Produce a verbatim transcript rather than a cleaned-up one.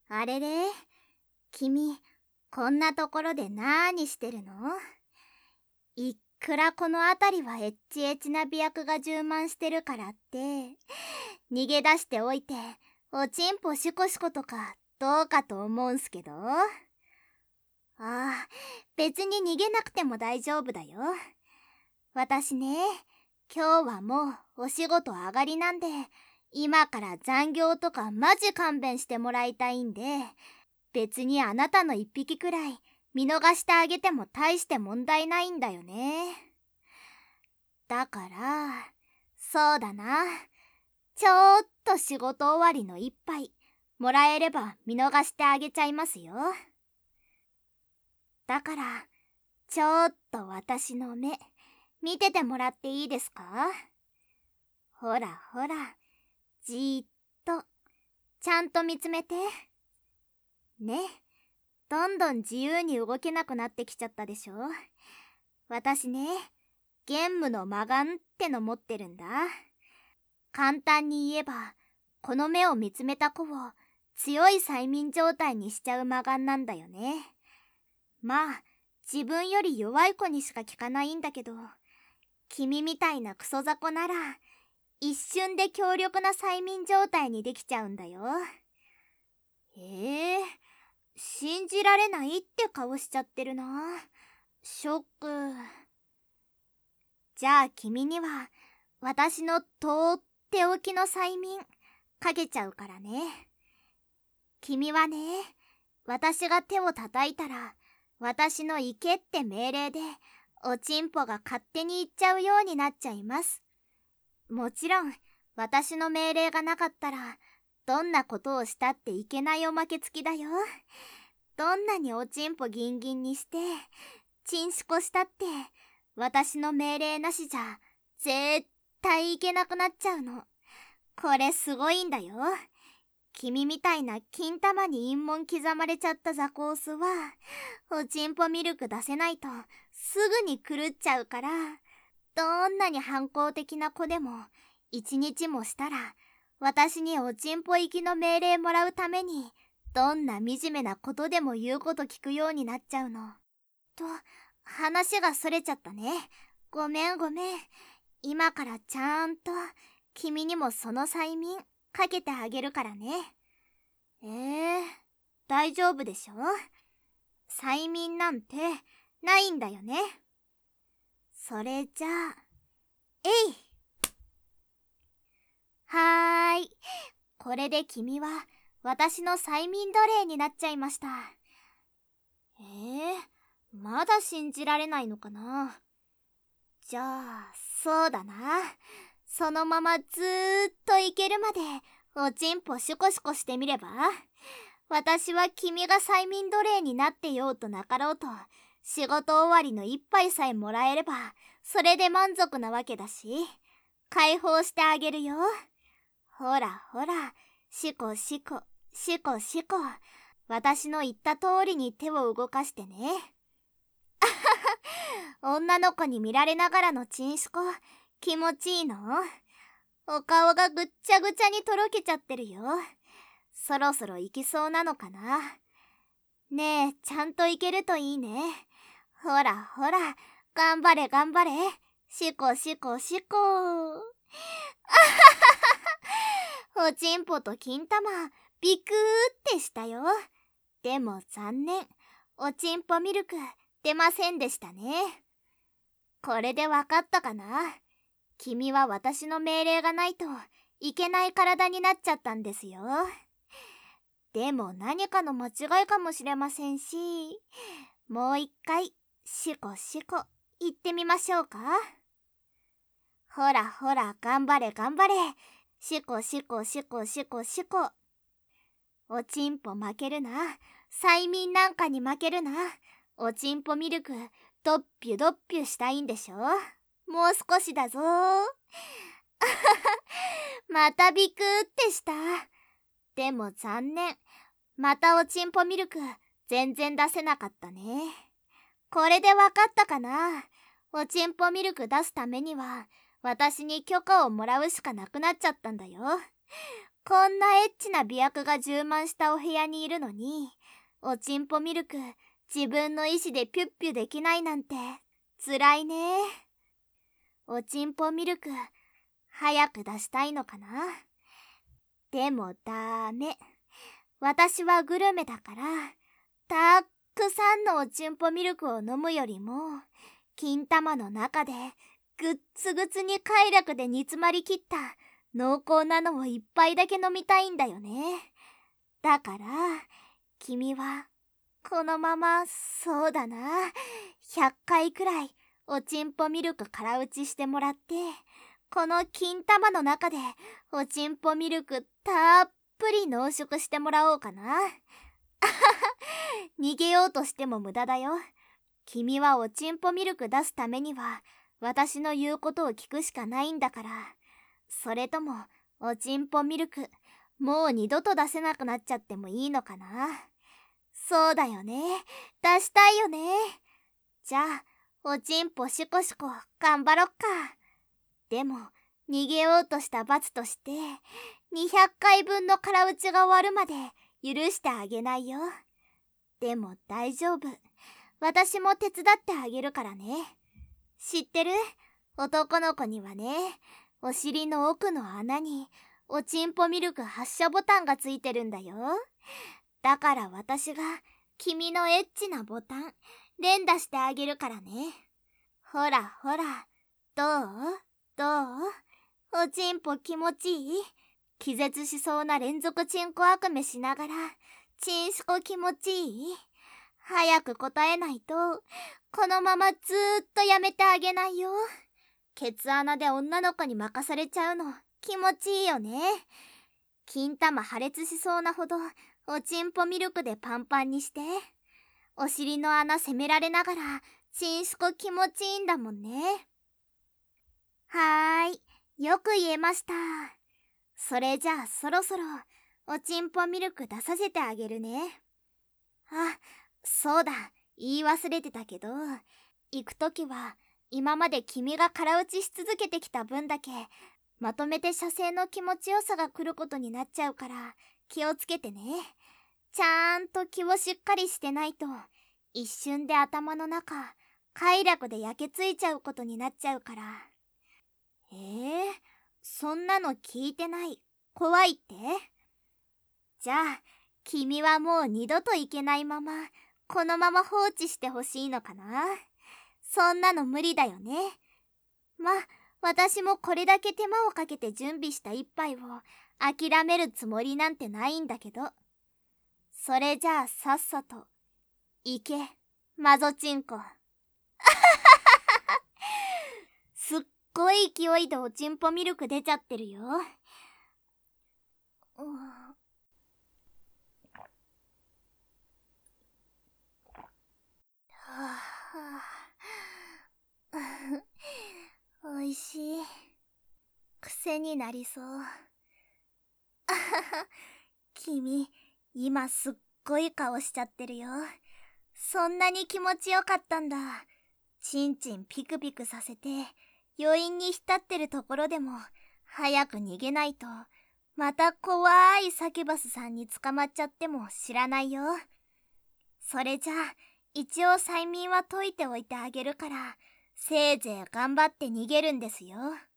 あれれ、君、こんなところでなーにしてるの？いくらこの辺りはエッチエチな美薬が充満してるからって、逃げ出しておいて、おちんぽシコシコとかどうかと思うんすけど。ああ、別に逃げなくても大丈夫だよ。私ね、今日はもうお仕事上がりなんで、今から残業とかマジ勘弁してもらいたいんで、別にあなたの一匹くらい見逃してあげても大して問題ないんだよね。だから、そうだな。ちょっと仕事終わりの一杯もらえれば見逃してあげちゃいますよ。だから、ちょっと私の目見ててもらっていいですか？ほらほら、じーっとちゃんと見つめてね。どんどん自由に動けなくなってきちゃったでしょ。私ね、ゲンムの魔眼っての持ってるんだ。簡単に言えば、この目を見つめた子を強い催眠状態にしちゃう魔眼なんだよね。まあ、自分より弱い子にしか効かないんだけど、君みたいなクソ雑魚なら一瞬で強力な催眠状態にできちゃうんだよ。ええー、信じられないって顔しちゃってるな。ショック。じゃあ君には私のとっておきの催眠かけちゃうからね。君はね、私が手を叩いたら私の行けって命令でおちんぽが勝手に行っちゃうようになっちゃいます。もちろん私の命令がなかったらどんなことをしたっていけないおまけ付きだよ。どんなにおちんぽギンギンにしてチンシコしたって私の命令なしじゃ絶対いけなくなっちゃうの。これすごいんだよ。君みたいな金玉に陰紋刻まれちゃったザコオスはおちんぽミルク出せないとすぐに狂っちゃうから、どんなに反抗的な子でも一日もしたら私におちんぽ行きの命令もらうためにどんな惨めなことでも言うこと聞くようになっちゃうの。と、話がそれちゃったね。ごめんごめん。今からちゃんと君にもその催眠かけてあげるからね。えー、大丈夫でしょ？催眠なんてないんだよね。それじゃあ、えい！はーい。これで君は私の催眠奴隷になっちゃいました。えー、まだ信じられないのかな。じゃあ、そうだな。そのままずーっといけるまでおちんぽシュコシコしてみれば？私は君が催眠奴隷になってようとなかろうと、仕事終わりの一杯さえもらえればそれで満足なわけだし、解放してあげるよ。ほらほら、シコシコシコシコ、私の言った通りに手を動かしてね。女の子に見られながらのチンシコ気持ちいいの？お顔がぐっちゃぐちゃにとろけちゃってるよ。そろそろ行きそうなのかな。ねえ、ちゃんと行けるといいね。ほらほら、頑張れ頑張れ。シコシコシコ。おちんぽと金玉ビクーってしたよ。でも残念、おちんぽミルク出ませんでしたね。これでわかったかな？君は私の命令がないといけない体になっちゃったんですよ。でも何かの間違いかもしれませんし、もう一回シコシコ言ってみましょうか。ほらほら、頑張れ頑張れ。シコシコシコシコシコ。おちんぽ負けるな。催眠なんかに負けるな。おちんぽミルクドッピュドッピュしたいんでしょ？もう少しだぞ。またビクってした。でも残念、またおちんぽミルク全然出せなかったね。これでわかったかな？おちんぽミルク出すためには私に許可をもらうしかなくなっちゃったんだよ。 こんなエッチな美薬が充満したお部屋にいるのに、おちんぽミルク自分の意志でピュッピュできないなんてつらいね。おちんぽミルク早く出したいのかな。でもダメ。私はグルメだから、たっくさんのおちんぽミルクを飲むよりも、金玉の中でぐっつぐつに快楽で煮詰まりきった濃厚なのを一杯だけ飲みたいんだよね。だから君はこのまま、そうだな、ひゃっかいくらいおちんぽミルク空打ちしてもらって、この金玉の中でおちんぽミルクたっぷり濃縮してもらおうかな。逃げようとしても無駄だよ。君はおちんぽミルク出すためには私の言うことを聞くしかないんだから。それともおちんぽミルクもう二度と出せなくなっちゃってもいいのかな。そうだよね、出したいよね。じゃあおちんぽシコシコ頑張ろっか。でも逃げようとした罰としてにひゃっかいぶんの空打ちが終わるまで許してあげないよ。でも大丈夫、私も手伝ってあげるからね。知ってる？男の子にはね、お尻の奥の穴におちんぽミルク発射ボタンがついてるんだよ。だから私が君のエッチなボタン連打してあげるからね。ほらほら、どう？どう？おちんぽ気持ちいい？気絶しそうな連続チンコ悪夢しながら、チンシコ気持ちいい？早く答えないと、このままずーっとやめてあげないよ。ケツ穴で女の子に任されちゃうの気持ちいいよね。金玉破裂しそうなほどおちんぽミルクでパンパンにして、お尻の穴責められながらチンシコ気持ちいいんだもんね。はーい、よく言えました。それじゃあそろそろおちんぽミルク出させてあげるね。あ、そうだ、言い忘れてたけど、行くときは今まで君が空打ちし続けてきた分だけまとめて射精の気持ちよさが来ることになっちゃうから気をつけてね。ちゃんと気をしっかりしてないと一瞬で頭の中快楽で焼けついちゃうことになっちゃうから。えー、そんなの聞いてない。怖いって？じゃあ君はもう二度といけないままこのまま放置してほしいのかな。そんなの無理だよね。ま、私もこれだけ手間をかけて準備した一杯を諦めるつもりなんてないんだけど。それじゃあさっさと行け、マゾチンコ。すっごい勢いでおちんぽミルク出ちゃってるよ。うん、はあ、おいしい。癖になりそう。君、今すっごい顔しちゃってるよ。そんなに気持ちよかったんだ。チンチンピクピクさせて余韻に浸ってるところでも早く逃げないとまた怖いサキュバスさんに捕まっちゃっても知らないよ。それじゃあ一応催眠は解いておいてあげるから、せいぜい頑張って逃げるんですよ。